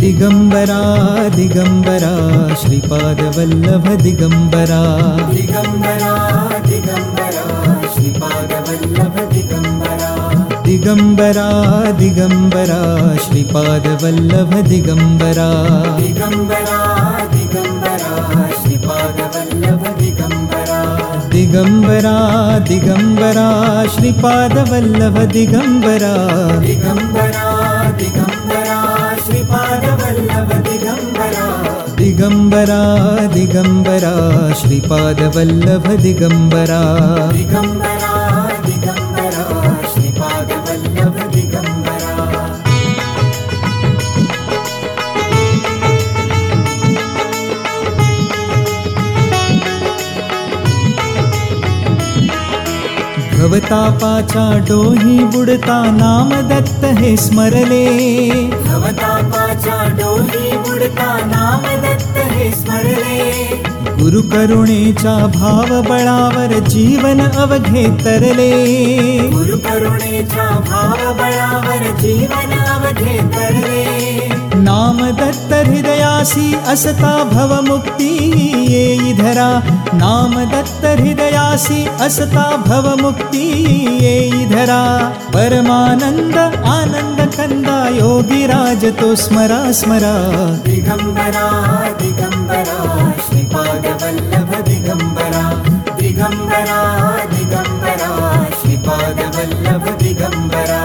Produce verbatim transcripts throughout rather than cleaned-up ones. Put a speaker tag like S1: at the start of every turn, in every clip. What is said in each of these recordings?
S1: दिगंबरा दिगंबरा श्रीपादवल्लभ दिगंबरा
S2: दिगंबरा दिगंबरा श्रीपादवल्लभ दिगंबरा
S1: दिगंबरा दिगंबरा श्रीपादवल्लभ दिगंबरा
S2: दिगंबरा दिगंबरा श्रीपादवल्लभ दिगंबरा
S1: दिगंबरा दिगंबरा श्रीपादवल्लभ दिगंबरा
S2: दिगंबरा दिगंबरा श्रीपादवल्लभ दिगंबरा
S1: दिगंबरा दिगंबरा श्रीपादवल्लभ दिगंबरा
S2: दिगंबरा दिगंबरा श्रीपादवल्लभ दिगंबरा
S1: भवतापाचा डोही बुडता नाम दत्त हे स्मरले
S2: भवतापाच्या डोही बुडता नाम दत्त हे स्मरले
S1: गुरु करुणेच्या भाव बळावर जीवन अवघे तरले
S2: गुरु करुणेच्या भाव बळावर जीवन अवघे तरले
S1: नाम दत्त हृदयासी असता भवमुक्ती येई धरा नाम दत्त हृदयासी असता भवमुक्ती येई धरा परमानंद आनंद कंदा योगीराज तो स्मरा स्मरा
S2: दिगंबरा दिगंबरा श्रीपादवल्लभ दिगंबरा दिगंबरा दिगंबरा श्रीपादवल्लभ दिगंबरा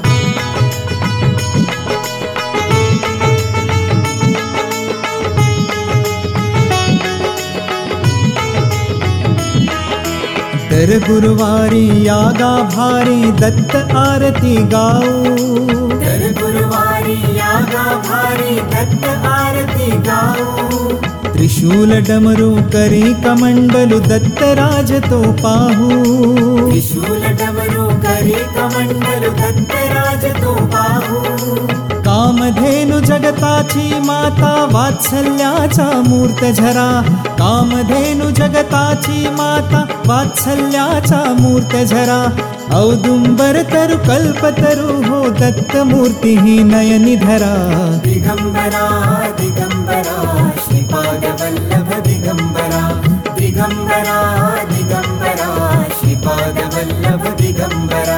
S1: दर गुरुवारी यागा भारी दत्त आरती गाऊ
S2: दर गुरुवारी यागा भारी दत्त आरती गाऊ
S1: त्रिशूल डमरू करी कमंडलु दत्त राज तो पाहू
S2: त्रिशूल डमरू करी कमंडलु दत्त राज तो पाहू
S1: कामधेनु जगताची माता वात्सल्याचा मूर्त झरा कामधेनु जगताची माता वात्सल्याचा मूर्त झरा औदुंबर तरु कल्पतरु हो दत्त मूर्ती ही नयनी धरा
S2: दिगंबरा दिगंबरा श्रीपादवल्लभ दिगंबरा दिगंबरा दिगंबरा श्रीपादवल्लभ दिगंबरा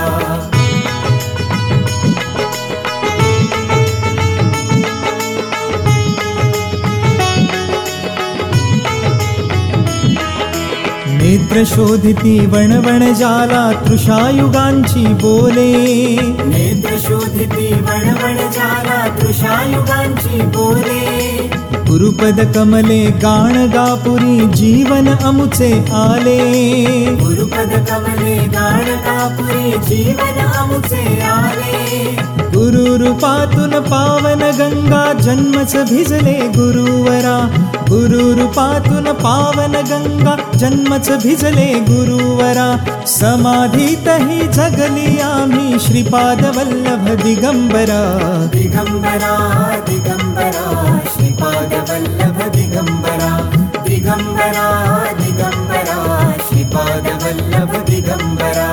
S1: नेत्र शोधिती वणवण जाला तृषायुगांची बोले
S2: नेत्र शोधिती वणवण जाला तृषायुगांची बोले
S1: गुरुपद कमले गाण गापुरी जीवन अमुचे आले
S2: गुरुपद कमले गाण कापुरी जीवन अमुचे आले
S1: गुरु रूपातून पावन गंगा जन्मच भिजले गुरुवरा गुरु रूपातून पावन गंगा जन्मच भिजले गुरुवरा समाधीतही जगली आम्ही श्रीपादवल्लभ दिगंबरा
S2: दिगंबरा दिगंबरा श्रीपादवल्लभ दिगंबरा दिगंबरा दिगंबरा श्रीपादवल्लभ दिगंबरा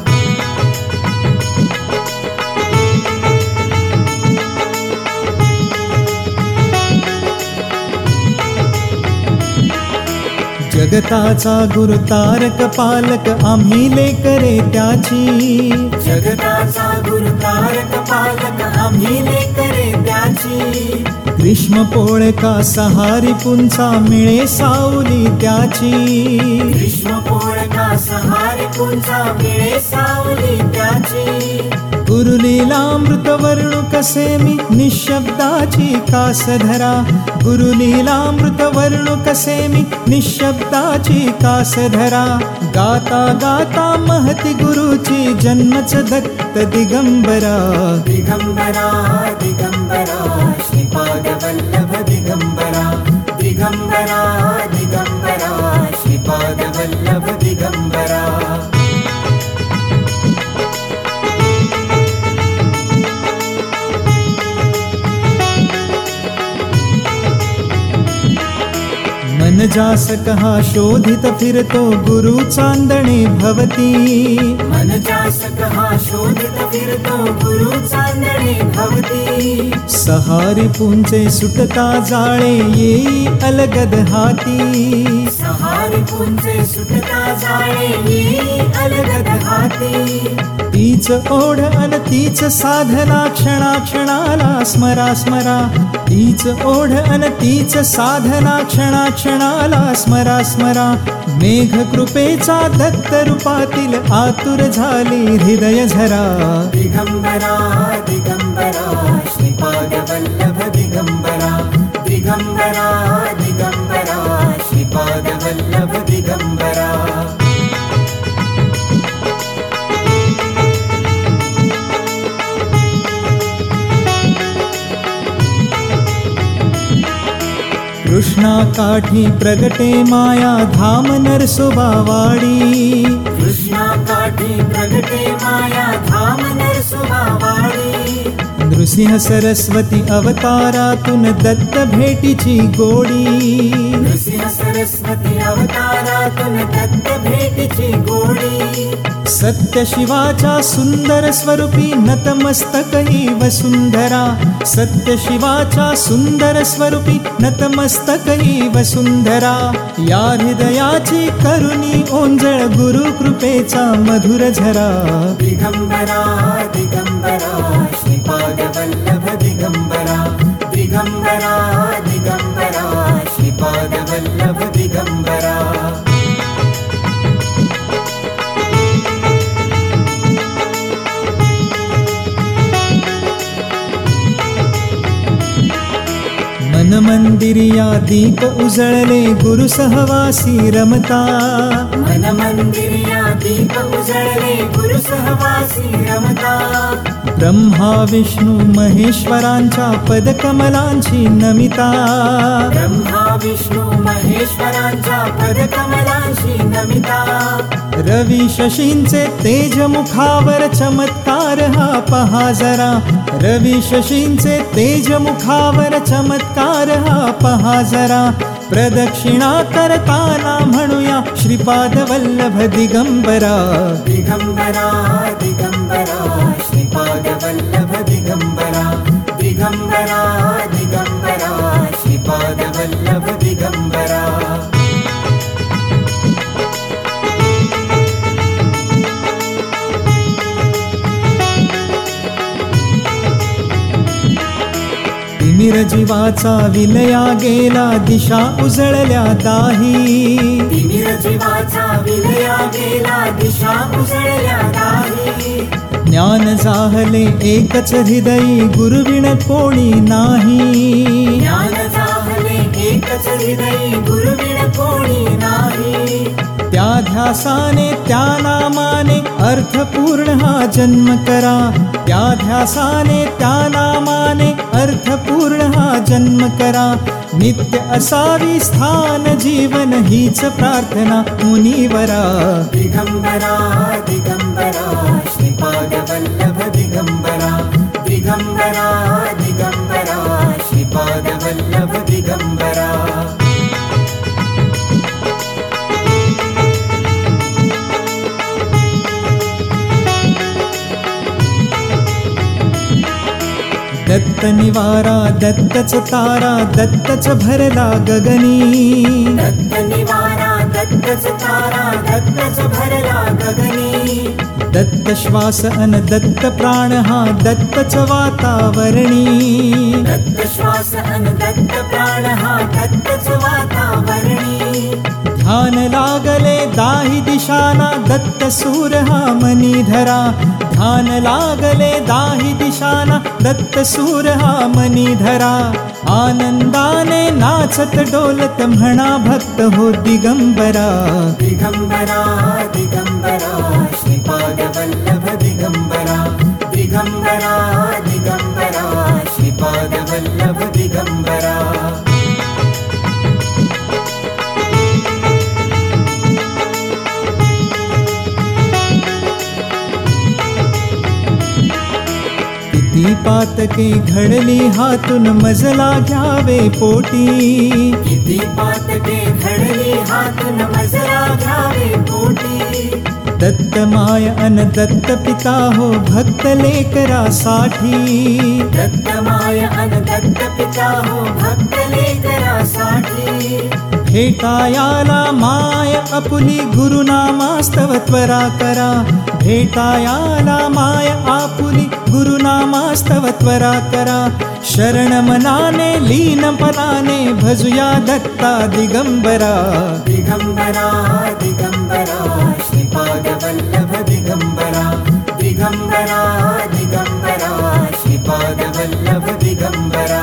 S1: जगताचा गुरु तारक पालक आम्ही लेकरे त्याची
S2: जगताचा गुरु तारक पालक आम्ही लेकरे त्याची
S1: ग्रीष्म पोळका सहारी पुंचा मिळे सावली त्याची
S2: ग्रीष्म पोळका सहारी पुंचा मिळे सावली त्याची
S1: गुरुलीलामृत वर्णु कसे मी निशब्दाची कास धरा गुरुलीलामृत वर्णु कसे मी निशब्दाची कास धरा गाता गाता महती गुरुची जन्मच दत्त दिगंबरा
S2: दिगंबरा दिगंबरा श्रीपादवल्लभ दिगंबरा दिगंबरा दिगंबरा श्रीपादवल्लभ दिगंबरा
S1: मन जास कहा शोधित फिरतो गुरु चांदणे भवती
S2: मन जास कहा शोधित फिरतो गुरु चांदणे भवती
S1: सहारी पुंचे सुटता जाळे येई अलगद हाती
S2: सहारी पुंचे सुटता जाळे येई अलगद हाती
S1: तीच ओढ अन तीच साधना क्षणा क्षणाला स्मरा स्मरा तीच ओढ अन तीच साधना क्षणा क्षणाला स्मरा स्मरा मेघ कृपेचा दत्त रूपातील आतुर झाली हृदय झरा
S2: दिगंबरा दिगंबरा श्रीपाद वल्लभ दिगंबरा दिगंबरा दिगंबरा श्रीपाद वल्लभ दिगंबरा
S1: कृष्णा काठी प्रगटे माया धाम नरसोबावाडी
S2: कृष्णा काठी प्रगटे माया धाम नरसोबावाडी
S1: नृसिंह सरस्वती अवतारातून दत्त भेटीची गोडी
S2: नृसिंह सरस्वती अवतारातून दत्त भेटीची गोडी
S1: सत्य शिवाच्या सुंदर स्वरूपी नतमस्तकही वसुंधरा सत्य शिवाच्या सुंदर स्वरूपी नतमस्तकही वसुंधरा या हृदयाची करुणी ओंजळ गुरु कृपेचा मधुर झरा
S2: दिगंबरा दिगंबरा श्रीपाद वल्लभ दिगंबरा दिगंबरा दिगंबरा श्रीपाद वल्लभ दिगंबरा
S1: मन मंदिरिया दीप उजळले गुरु सहवासी रमता
S2: मन मंदिरिया दीप उजळले गुरु सहवासी रमता
S1: ब्रह्मा विष्णू महेश्वरांच्या पदकमलांची नमिता
S2: ब्रह्मा विष्णू महेश्वरांच्या पदकमलांशी नमिता
S1: रवी शशींचे तेज मुखावर चमत्कार हा पहा जरा रवी शशींचे तेज मुखावर चमत्कार हा पहा जरा प्रदक्षिणा करताना म्हणूया श्रीपाद वल्लभ दिगंबरा
S2: दिगंबरा दिगंबरा श्रीपाद वल्लभ दिगंबरा दिगंबरा दिगंबरा श्रीपाद वल्लभ दिगंबरा
S1: तिमिर जीवाचा विलया गेला दिशा उजळल्या दाही
S2: तिमिर जीवाचा विलया गेला दिशा उजळल्या दाही
S1: ज्ञान जाहले एकच हृदयी गुरुविण कोणी नाही
S2: ज्ञान जाहले एकच हृदयी गुरुविण कोणी नाही
S1: त्या ध्यासाने त्या नामाने अर्थपूर्ण हा जन्म करा त्या ध्यासाने त्या नामाने अर्थपूर्ण हा जन्म करा नित्य असावी स्थान जीवन हीच प्रार्थना मुनीवरा
S2: दिगंबरा दिगंबरा श्रीपाद वल्लभ दिगंबरा दिगंबरा दिगंबरा श्रीपाद वल्लभ दिगंबरा
S1: दत्त निवारा दत्तच तारा दत्तच भरला गगनी
S2: दत्त निवारा दत्तच तारा दत्तच भरला गगनी
S1: दत्त श्वास अन दत्त प्राण हा दत्तच वातावरणी
S2: दत्त श्वास अन दत्त प्राण हा दत्तच वातावरणी
S1: ध्यान लागले दाही दिशाना दत्त सूर हा मनीधरा ध्यान लागले दाही दिशाना दत्त सूर हा मनीधरा आनंदाने नाचत डोलत म्हणा भक्त हो दिगंबरा
S2: दिगंबरा दिगंबरा श्रीपाद वल्लभ दिगंबरा दिगंबरा दिगंबरा श्रीपाद वल्लभ दिगंबरा
S1: किती किती पातके घडली हातून मजला घ्यावे पोटी.
S2: किती पातके घडली हातून मजला घ्यावे पोटी.
S1: दत्त माय अन दत्त पिता हो भक्त लेकरासाठी.
S2: दत्त माय अन दत्त पिता हो भक्त लेकरासाठी.
S1: भेटायाला माय आपुली गुरुनामास्तव त्वरा करा. भेटायाला माय आपुली गुरुनामास्तव त्वरा करा. शरण मनाने लीनपणाने भजुया दत्ता दिगंबरा.
S2: दिगंबरा दिगंबरा श्रीपाद वल्लभ दिगंबरा. दिगंबरा दिगंबरा श्रीपाद वल्लभ दिगंबरा.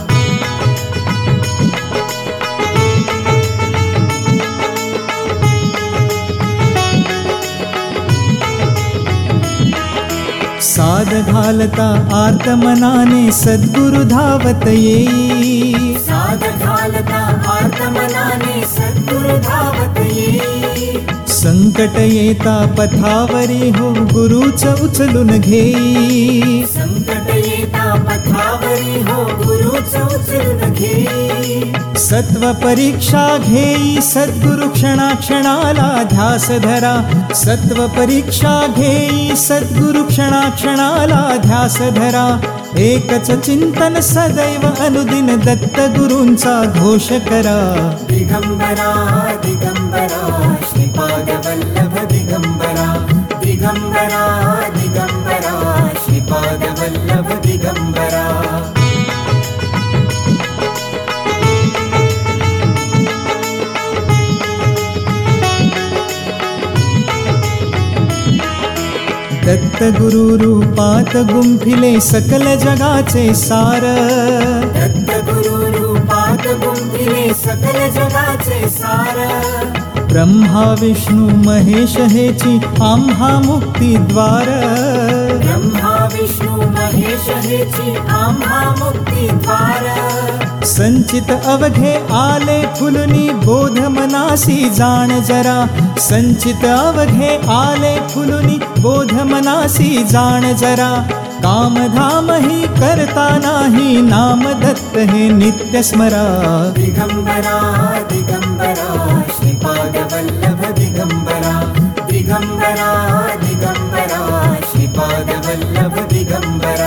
S1: साद घालता आर्त मनाने सद्गुरु धावत येई.
S2: साद घालता आर्त मनाने सद्गुरु धावत येई.
S1: संकट येता पथावरी हो गुरुच उचलून घेई.
S2: संकट येता पथावरी हो गुरुच उचलून घेई.
S1: सत्व परीक्षा घेई सद्गुरु क्षणाक्षणाला ध्यास धरा. सत्व परीक्षा घेई सद्गुरु क्षणाक्षणाला ध्यास धरा. एकच चिंतन सदैव अनुदिन दत्त गुरूंचा घोष करा.
S2: दिगंबरा दिगंबरा श्रीपाद वल्लभ दिगंबरा. दिगंबरा दिगंबरा श्रीपाद वल्लभ दिगंबरा.
S1: दत्त गुरु रूपात गुंफिले सकल जगाचे सार.
S2: दत्त गुरु रूपात गुंफिले सकल जगाचे सार.
S1: ब्रह्मा विष्णू महेश हेची आम्हा मुक्ती द्वार.
S2: ब्रह्मा विष्णू महेश हेची आम्हा मुक्ती द्वार.
S1: संचित अवघे आले फुलनी बोध मनासी जाण जरा. संचित अवघे आले फुलनी बोध मनासी जाण जरा. कामधाम ही करता नाही नाम दत्त हे नित्य स्मरा.
S2: दिगंबरा दिगंबरा श्रीपाद वल्लभ दिगंबरा. दिगंबरा दिगंबरा श्रीपाद वल्लभ दिगंबरा.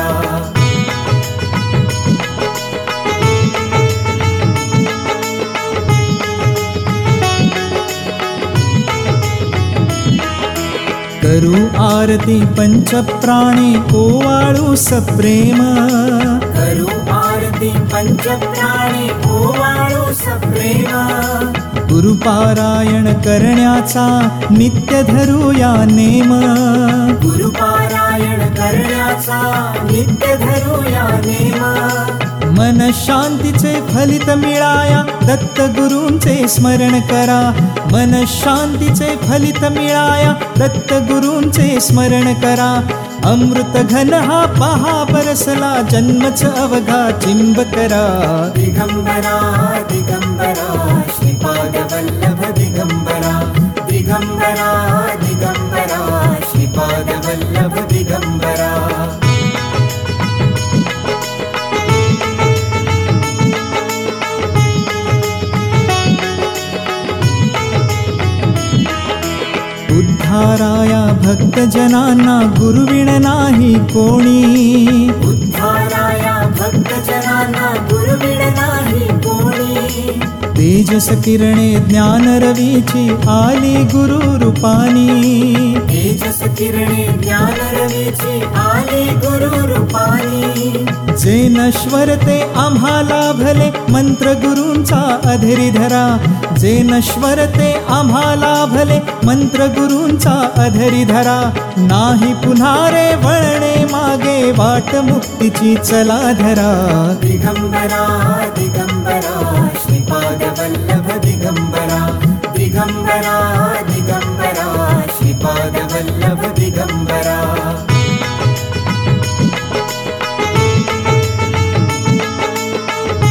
S1: करू आरती पंच प्राणी ओवाळू सप्रेम.
S2: करू आरती पंच प्राणी ओवाळू सप्रेम.
S1: गुरुपारायण करण्याचा नित्य धरूया नेम.
S2: गुरुपारायण करण्याचा नित्य धरूया नेम.
S1: मन शांतीचे फलित मिळाया दत्त गुरूंचे स्मरण करा. मन शांतीचे फलित मिळाया दत्त गुरूंचे स्मरण करा. अमृत घन हा पहा बरसला जन्मच अवघा चिंब करा.
S2: दिगंबरा दिगंबरा श्रीपाद वल्लभ दिगंबरा. दिगंबरा दिगंबरा श्रीपाद वल्लभ दिगंबरा.
S1: उद्धाराया भक्तजनांना गुरुविण नाही कोणी.
S2: उद्धाराया भक्तजनांना गुरुविण नाही कोणी.
S1: तेजस किरणे ज्ञान रवीची आली गुरु रूपानी.
S2: तेजस किरणे ज्ञान रवीची आली गुरु रूपानी.
S1: जे नश्वर ते आम्हाला भले मंत्र गुरूंचा अधरी धरा. जे नश्वर ते आम्हाला भले मंत्र गुरूंचा अधरी धरा. नाही पुन्हा रे वळणे मागे वाट मुक्तीची चला धरा.
S2: दिगंबरा दिगंबरा श्रीपाद वल्लभ दिगंबरा. दिगंबरा दिगंबरा श्रीपाद वल्लभ दिगंबरा.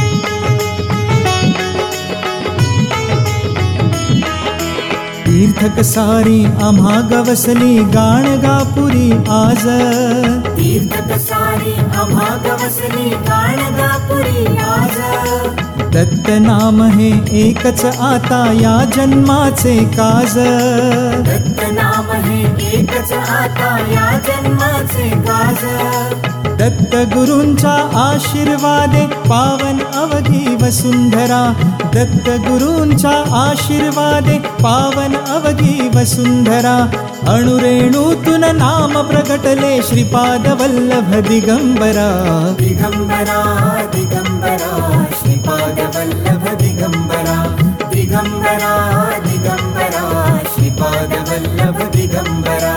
S1: तीर्थ कसारी आम्हा गवसली गाणगापुरी आज
S2: तीर्थ कसारी आम्हा गवसली गाणगापुरी आज
S1: दत्त नाम हे एकच आता या जन्माचे काज
S2: दत्त नाम हे एकच आता या जन्माचे काज
S1: दत्त गुरूंचा आशीर्वादे पावन अवघी वसुंधरा दत्त गुरूंचा आशीर्वादे पावन अवघी वसुंधरा अणुरेणूतून नाम प्रगटले श्रीपाद वल्लभ दिगंबरा
S2: दिगंबरा दिगंबरा श्रीपाद वल्लभ दिगंबरा दिगंबरा दिगंबरा श्रीपाद वल्लभ दिगंबरा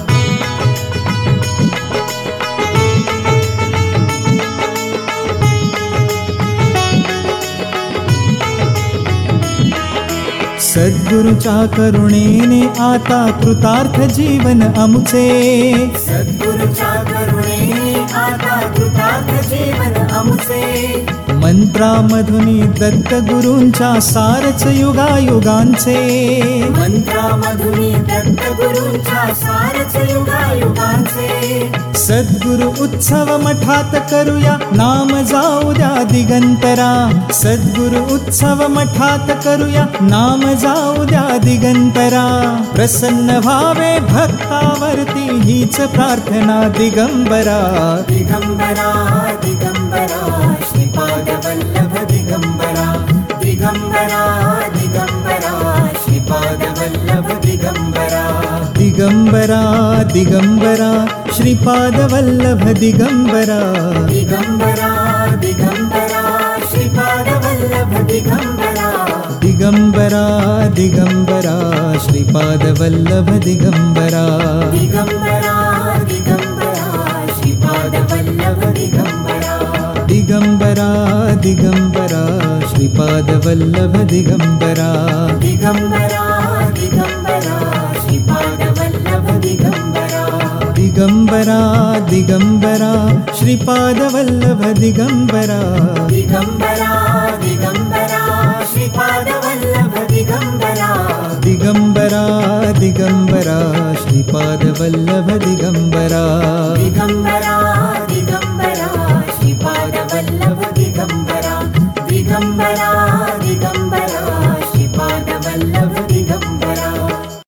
S1: सद्गुरूच्या करुणेने आता कृतार्थ जीवन आमचे
S2: सद्गुरूच्या करुणेने आता कृतार्थ जीवन आमचे
S1: मंत्रामधुनी दत्त गुरूंच्या सारच युगायुगांचे
S2: मंत्रामधुनी दत्त गुरूंच्या सारच युगायुगांचे
S1: सद्गुरु उत्सव मठात करूया नाम जाऊ द्या दिगंतरा सद्गुरु उत्सव मठात करूया नाम जाऊ द्या दिगंतरा प्रसन्न व्हावे भक्तावरती हीच प्रार्थना दिगंबरा
S2: दिगंबरा दिगंबरा श्रीपाद वल्लभ दिगंबरा दिगंबरा दिगंबरा श्रीपाद वल्लभ दिगंबरा
S1: दिगंबरा दिगंबरा श्रीपाद वल्लभ दिगंबरा
S2: दिगंबरा दिगंबरा श्रीपाद वल्लभ दिगंबरा
S1: दिगंबरा दिगंबरा श्रीपाद वल्लभ दिगंबरा
S2: दिगंबरा दिगंबरा श्रीपाद वल्लभ दिगंबरा
S1: दिगंबरा दिगंबरा श्रीपाद वल्लभ दिगंबरा
S2: दिगंबरा दिगंबरा श्रीपाद वल्लभ दिगंबरा
S1: दिगंबरा दिगंबरा श्रीपाद वल्लभ दिगंबरा
S2: दिगंबरा दिगंबरा श्रीपाद वल्लभ दिगंबरा
S1: दिगंबरा दिगंबरा श्रीपाद वल्लभ दिगंबरा